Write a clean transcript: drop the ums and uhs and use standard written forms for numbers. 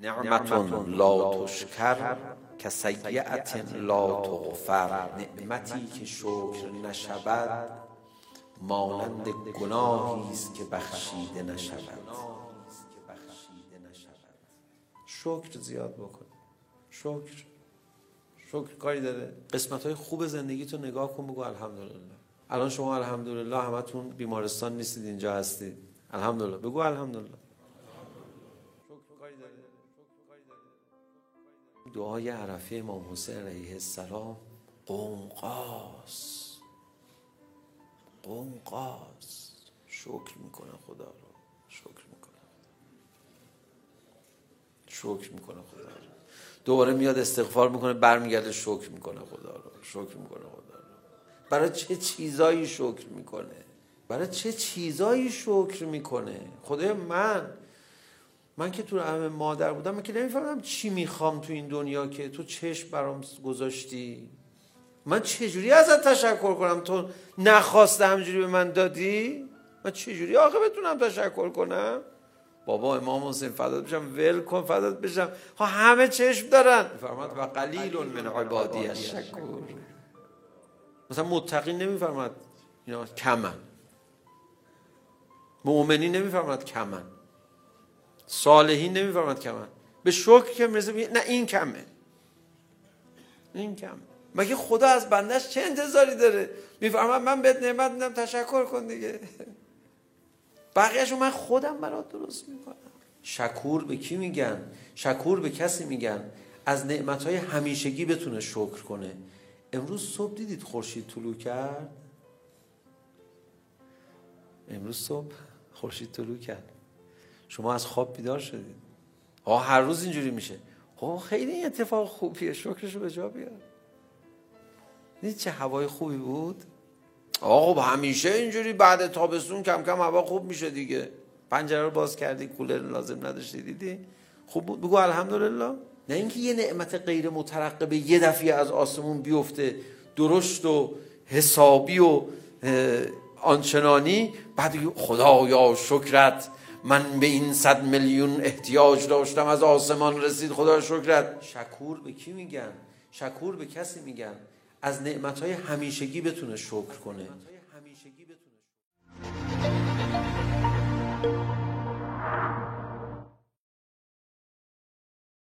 نعمت لا تشکر کسیئة لا تغفر. نعمتی که شکر نشود مانند گناهی است که بخشیده نشود. شکر زیاد بکن. شکر کاری داره. قسمت‌های خوب زندگی تو نگاه کن، بگو الحمدلله. الان شما الحمدلله همتون بیمارستان نیستید، اینجا هستید. الحمدلله بگو الحمدلله. شکر کاری داره. دعای عرفه امام حسین علیه السلام قومقاس شکر میکنه خدا رو، شکر میکنه خدا رو. دوباره میاد استغفار میکنه، برمیگرده شکر میکنه خدا رو. برای چه چیزایی شکر میکنه؟ خدای من که تو رحم مادر بودم، من که نمیفهمم چی میخوام تو این دنیا که تو چشم برام گذاشتی. من چجوری ازت تشکر کنم؟ تو نخواسته همجوری به من دادی. من چجوری آخه بتونم تشکر کنم؟ بابا امام حسین فدات بشم، ول کن فدات بشم، همه چشم دارن. فرماد و قلیل من عبادی الشکور. مثلا متقی نمیفرماد اینا کمن، مؤمنین نمیفرماد کمن، صالحین نمیفرماد کمن. به شکر که میرسه نه این کمه. مگه خدا از بندش چه انتظاری داره؟ میفرماد من بهت نعمت میدم تشکر کن دیگه. بقیه‌شو من خودم برات درست میکنم. شکور به کی میگن؟ شکور به کسی میگن از نعمتهای همیشگی بتونه شکر کنه. امروز صبح دیدید خورشید طلوع کرد؟ شما از خواب بیدار شدید. هر روز اینجوری میشه. خیلی این اتفاق خوبیه، شکرشو به جا بیار. دیدید چه هوای خوبی بود؟ همیشه اینجوری بعد تابستون کم کم هوا خوب میشه دیگه. پنجره رو باز کردی، کولر لازم نداشتی، دیدی خوب بود، بگو الحمدلله. نه اینکه یه نعمت غیر مترقبه یه دفعه از آسمون بیفته درشت و حسابی و آنچنانی، بعد خدایا شکرت، من به این 100 میلیون احتیاج داشتم از آسمان رسید، خدا شکرت. شکور به کی میگن؟ شکور به کسی میگن از نعمتهای همیشگی بتونه شکر کنه.